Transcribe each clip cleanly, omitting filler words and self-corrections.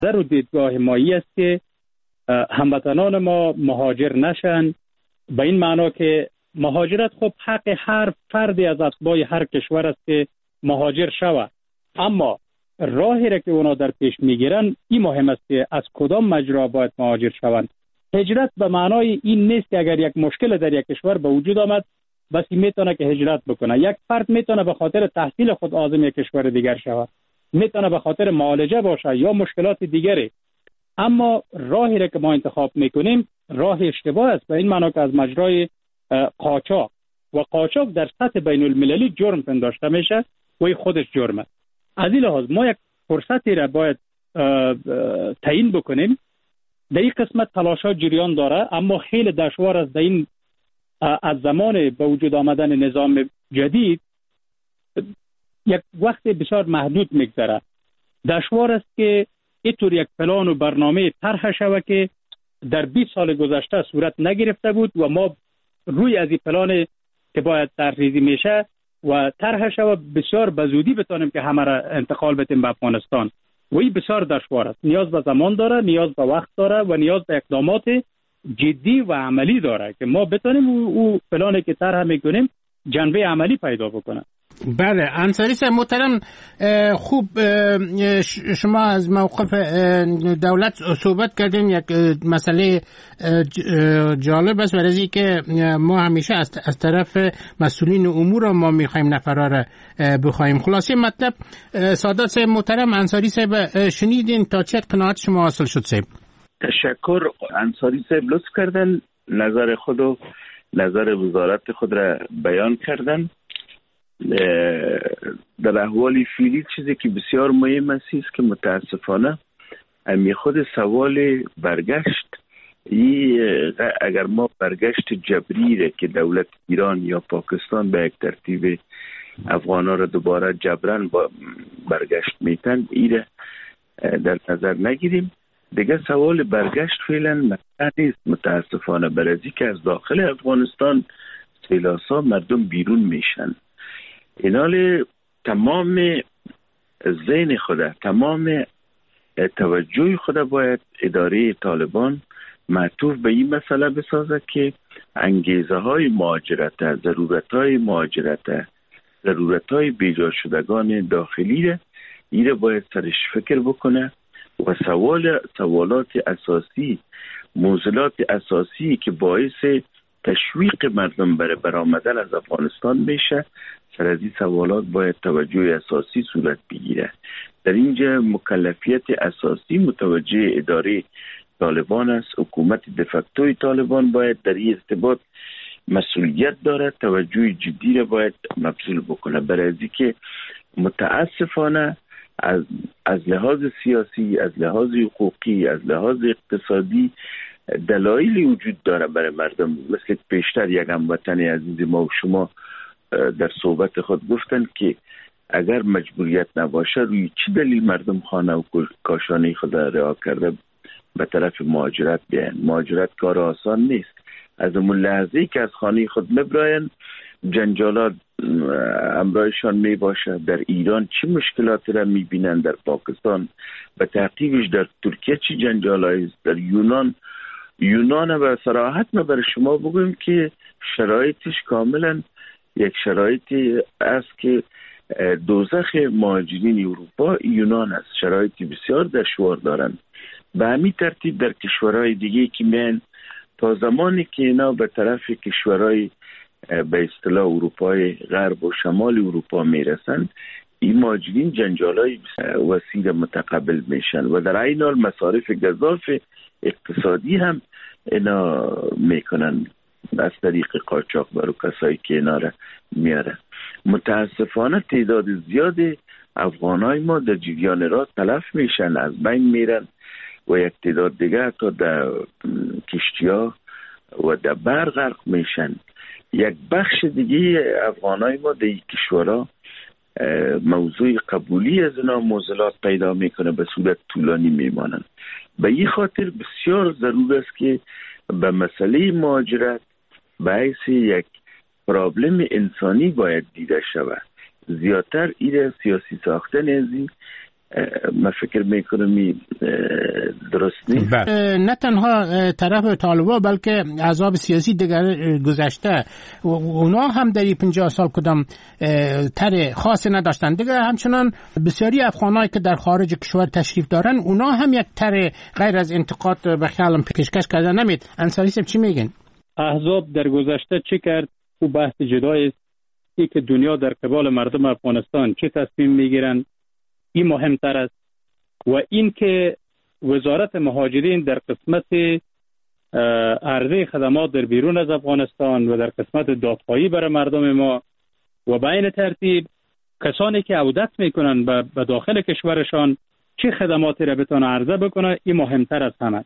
در و دیدگاه مایی است که هموطنان ما مهاجر نشن، به این معنا که مهاجرت خب حق هر فردی از اتباع هر کشور است که مهاجر شود، اما راهی را که اونا در پیش میگیرن این مهم است که از کدام مجرا باید مهاجر شوند. هجرت به معنای این نیست که اگر یک مشکل در یک کشور به وجود آمد بس میتونه که هجرت بکنه. یک فرد میتونه به خاطر تحصیل خود عازم یک کشور دیگر شود، میتونه به خاطر معالجه باشه یا مشکلات دیگری، اما راهی را که ما انتخاب میکنیم راه اشتباه است، به این معنی که از مجرای قاچاق، و قاچاق در سطح بین المللی جرم پنداشته میشه و این خودش جرمه. از این لحاظ ما یک فرصتی را باید تعیین بکنیم. در این قسمت تلاش‌ها جریان داره، اما خیلی دشوار است. در این از زمان به وجود آمدن نظام جدید یک وقت بسیار محدود میگذره. دشوار است که اینطور یک پلان و برنامه طرح شود که در 20 سال گذشته صورت نگرفته بود و ما روی از این پلان که باید طرحریزی میشه و طرح شود بسیار بزودی بتونیم که همه را انتقال بدیم به افغانستان. و این بسیار دشوار است، نیاز به زمان داره، نیاز به وقت داره و نیاز به اقدامات جدی و عملی داره که ما بتونیم او پلانی که طرح میکنیم جنبه عملی پیدا بکنه. بله انصاری صاحب محترم، خوب شما از موقف دولت صحبت کردیم. یک مسئله جالب است برای که ما همیشه از طرف مسئولین امور ما میخوایم نفرا را بخوایم. خلاصه مطلب سادات صاحب محترم، انصاری صاحب شنیدین تا چه قناعت شما حاصل شد صاحب؟ تشکر. انصاری صاحب لطف کردن نظر خود و نظر وزارت خود را بیان کردن. در احوال فعلی چیزی که بسیار مهم است که متاسفانه امی خود سوال برگشت، اگر ما برگشت جبری را که دولت ایران یا پاکستان به یک ترتیب افغانا را دوباره جبران برگشت میتن ایره در نظر نگیریم، دیگه سوال برگشت فعلا مطرح نیست متاسفانه، برای که از داخل افغانستان سیلاسا مردم بیرون میشن. اینال تمام ذهن خود، تمام توجه خود باید اداره طالبان معطوف به این مسئله بسازد که انگیزه های مهاجرت، ضرورت های مهاجرت، ضرورت های بیجا شدگان داخلی را ایره باید سرش فکر بکنه و سوالات اساسی، موضوعات اساسی که باعث تشویق مردم برای برآمدن از افغانستان میشه، سر از این سوالات باید توجه اساسی صورت بگیره. در اینجا مکلفیت اساسی متوجه اداره طالبان است. حکومت دفکتوی طالبان باید در این ارتباط مسئولیت دارد، توجه جدی را باید مبذول بکنه، برای از که متاسفانه از لحاظ سیاسی، از لحاظ حقوقی، از لحاظ اقتصادی دلایلی وجود داره برای مردم. مثل پیشتر یک هموطن عزیز ما و شما در صحبت خود گفتن که اگر مجبوریت نباشه روی چی دلیل مردم خانه و کاشانه خود رها کرده به طرف مهاجرت بیاین؟ مهاجرت کار آسان نیست. از اون لحظه‌ای که از خانه خود مبراین جنجالات امرایشان می باشه. در ایران چی مشکلاتی را می بینن، در پاکستان به تعقیبش در ترکیه چی جنجالایی است، در یونان و صراحت ما بر شما بگویم که شرایطش کاملا یک شرایطی است که دوزخ مهاجرین اروپا یونان است. شرایطی بسیار دشوار دارند. به همین ترتیب در کشورهای دیگه که میان تا زمانی که اینا به طرف کشورهای به اصطلاح اروپای غرب و شمال اروپا میرسن، این مهاجرین جنجالای وسیع متقبل میشن و در عین حال مصارف گزاف اقتصادی هم اینا میکنن از طریق قاچاق برای کسایی که اینا را میاره. متاسفانه تعداد زیاد افغانای ما در جریان راه تلف میشن، از بین میرن و یک تعداد دیگه تا در کشتی‌ها و در بر غرق میشن. یک بخش دیگه افغانای ما در این کشورها موضوع قبولی از اینا معضلات پیدا میکنه، به صورت طولانی میمانند. به این خاطر بسیار ضرور است که به مسئله مهاجرت بحث یک پرابلم انسانی باید دیده شود. زیادتر ایره سیاسی ساختن ازی من فکر میکنم درست نیست. نه تنها طرف طالبا بلکه احزاب سیاسی دیگر گذشته اونا هم در 50 سال کدام طرح خاصی نداشتن دیگه. همچنان بسیاری افغانایی که در خارج کشور تشریف دارن اونا هم یک طرح غیر از انتقاد به خیالم پیشکش کردن. نمید انصاری صاحب چی میگن؟ احزاب در گذشته چی کرد؟ او بحث جدایی است. ای که دنیا در قبال مردم افغانستان چه تصمیم میگیرن این مهمتر است. و این که وزارت مهاجرین در قسمت عرضه خدمات در بیرون از افغانستان و در قسمت دادخواهی برای مردم ما و به این ترتیب کسانی که عودت میکنن به داخل کشورشان چه خدماتی را بتونه عرضه بکنه، این مهمتر از همه.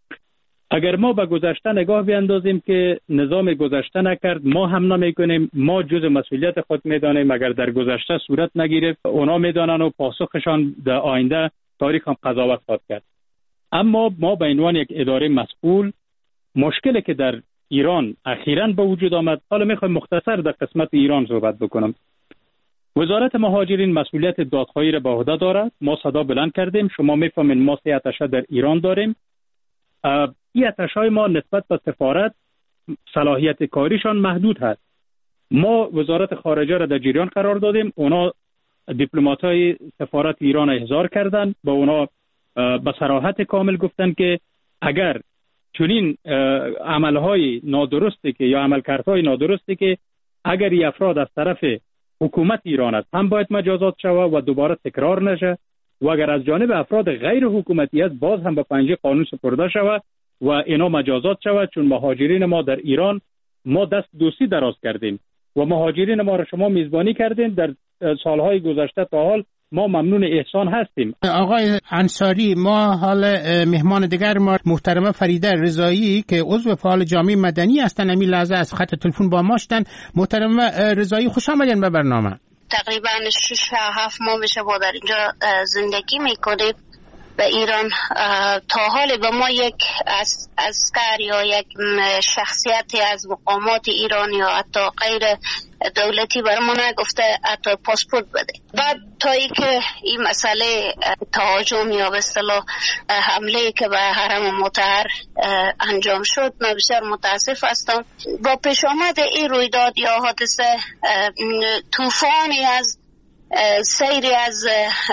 اگر ما به گذشته نگاه بیندازیم که نظام گذشته نکرد، ما هم نمیکنیم، ما جز مسئولیت خود میدانیم. اگر در گذشته صورت نگیره اونا میدانن و پاسخشان در آینده تاریخ هم قضاوت خواهد کرد. اما ما به عنوان یک اداره مسئول، مشکلی که در ایران اخیراً به وجود آمد، حالا میخوایم مختصر در قسمت ایران صحبت بکنم. وزارت مهاجرین مسئولیت دادخواهی را به عهده دارد. ما صدا بلند کردیم، شما میفهمین ما 3 اتشه در ایران داریم. این اتش‌های ما نسبت به سفارت صلاحیت کاریشان محدود هست. ما وزارت خارجه را در جریان قرار دادیم، اونا دیپلمات‌های سفارت ایران احضار کردند، با اونا به صراحت کامل گفتن که اگر چنین عملهای نادرستی که یا عملکردهای نادرستی که اگر این افراد از طرف حکومت ایران است هم باید مجازات شود و دوباره تکرار نشه، و اگر از جانب افراد غیر حکومتی است باز هم به پنجه قانون سپرده شود و اینا مجازات شود. چون مهاجرین ما در ایران ما دست دوستی دراز کردیم و مهاجرین ما را شما میزبانی کردین در سالهای گذشته تا حال ما ممنون احسان هستیم. آقای انصاری، ما حال مهمان دیگر ما محترمه فریده رضایی که عضو فعال جامعه مدنی هستن امی لحظه از خط تلفن با ما هستن. محترمه رضایی خوش آمدین به برنامه. تقریبا 6-7 ماه میشه با در اینجا زندگی میکنیم به ایران. تا حال به ما یک عسکر یا یک شخصیتی از مقامات ایران یا حتی غیر دولتی برامون نگفته حتی پاسپورت بده. بعد تا ای که این مسئله تهاجم یا به اصطلاح حمله که به حرم مطهر انجام شد، من بسیار متاسف هستم. با پیش آمد این رویداد یا حادثه طوفانی از سیری از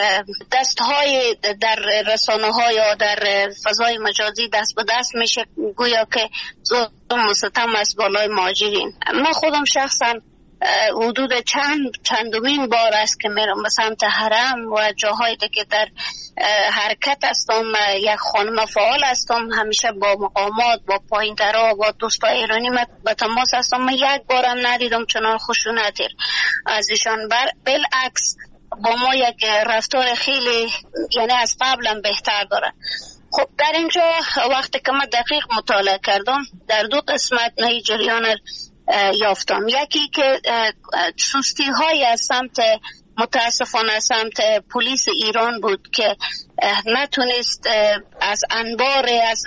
دستهای در رسانه ها یا در فضای مجازی دست به دست میشه، گویا که ظلم و ستم از بالای مهاجرین. من خودم شخصا حدود چندمین بار است که میرم به سمت حرم و جاهایی که در حرکت هستم. یک خانم فعال هستم، همیشه با مقامات، با پایین‌ترها، با دوستای ایرانی به تماس هستم. من یک بارم ندیدم چنان خشونتی از ایشان. بالعکس با ما یک رفتار خیلی یعنی از قبلا بهتر داره. خب در اینجا وقتی که من دقیق مطالعه کردم در 2 قسمت نه جریان یافتم. یکی که سستی های از سمت متاسفانه سمت پلیس ایران بود که نتونست از انبار از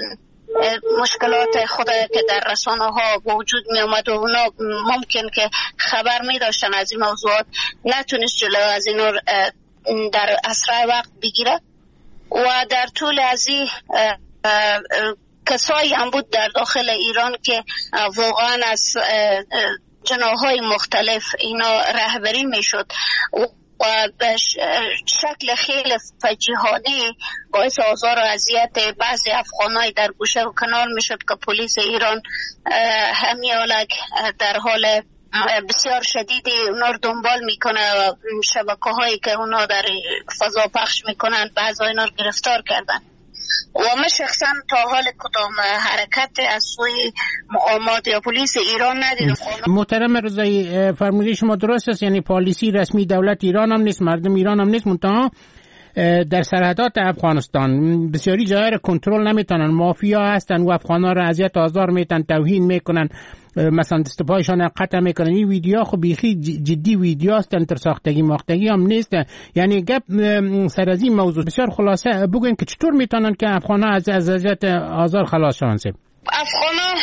مشکلات خود که در رسانه ها وجود می اومد و اونا ممکن که خبر می داشتن از این موضوعات، نتونست جلو از این در اسرع وقت بگیره. و در طول از این کسایی هم بود در داخل ایران که واقعا از جناح‌های مختلف اینا رهبری میشد و به شکل خیلی فجیحانه باعث آزار و اذیت بعضی افغانای در گوشه و کنار میشد که پلیس ایران همیالک در حال بسیار شدیدی اونا رو دنبال میکنه و شبکه‌هایی که اونا در فضا پخش میکنن بعضی اینا رو گرفتار کردن. و من شخصا تا حال کدام حرکت از سوی مقامات یا پلیس ایران ندیدم. محترم رضایی، فرموده شما درست است، یعنی پالیسی رسمی دولت ایران هم نیست، مردم ایران هم نیست، منتها در سرحدات افغانستان بسیاری جاهای را کنترل نمیتونن، مافیا هستن و افغانا را اذیت آزار میتن، توهین میکنن، مثلا دست پایشان قطع میکنن. این ویدیو خب بیخی جدی ویدیو هستن، تر ساختگی ماختگی هم نیست. یعنی گپ سر از این موضوع بسیار خلاصه بگوین که چطور میتونن که افغانا از اذیت آزار خلاص شون. افغانا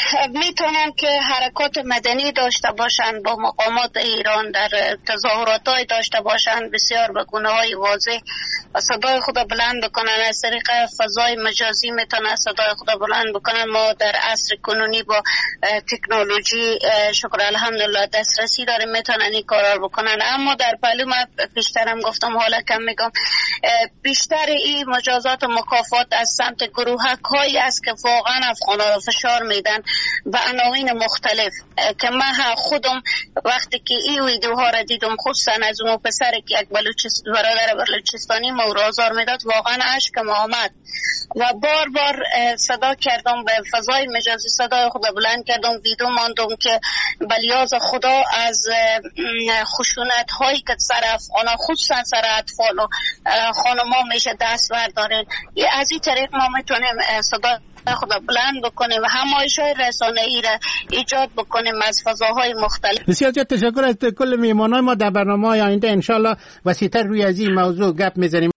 میتونن که حرکات مدنی داشته باشند با مقامات ایران، در تظاهرات داشته باشند بسیار به گونه‌های واضح و صدای خود بلند بکنن. از طریق فضای مجازی میتونن صدای خود بلند بکنن. ما در عصر کنونی با تکنولوژی شکر الحمدلله دسترسی داریم، میتونن این کارا رو بکنن. اما در پهلو من پیشترم گفتم، حالا کم میگم، بیشتر این مجازات و مکافات از سمت گروهک هایی است که واقعا افغانا رو فشار میدن به عناوین مختلف، که من خودم وقتی که این ویدیوها را دیدم، خصوصا از اون پسری که یک برادر بلوچستانی مورد آزار میداد، واقعا اشکم آمد و بار بار صدا کردم به فضای مجازی، صدای خود بلند کردم، ویدیو ماندم که بلیاز خدا از خشونت هایی که سر افغانا خصوصا سر اطفال و خانما میشه دست بردارن. از این طریق ما میتونیم صدا خدا بلند بکنیم و همایش‌های رسانه‌ای را ایجاد بکنیم از فضاهای مختلف. بسیار زیاد تشکر از کل میهمانان ما. در برنامه‌های آینده انشالله وسیع‌تر روی از این موضوع گپ میزنیم.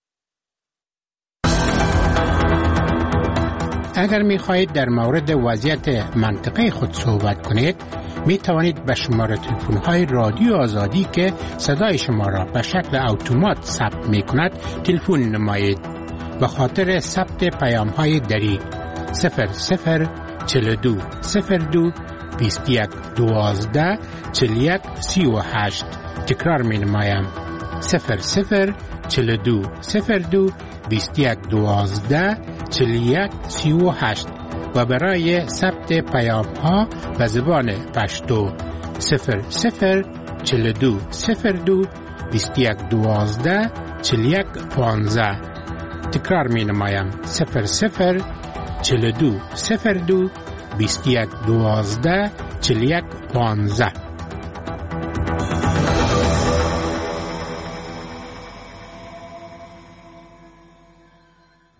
اگر می‌خواهید در مورد وضعیت منطقه خود صحبت کنید، می توانید به شماره تلفن‌های رادیو آزادی که صدای شما را به شکل اتومات ثبت می‌کند تلفن نمایید. به خاطر ثبت پیام‌های دری 0042 02 21 12 41 38. تکرار می‌نمایم 0042 02 21 12 41 38 و برای ثبت پیام‌ها به زبان پشتو 0042 02 21 12 41 15. تکرار می‌نمایم 0042 02 21 12 41 15.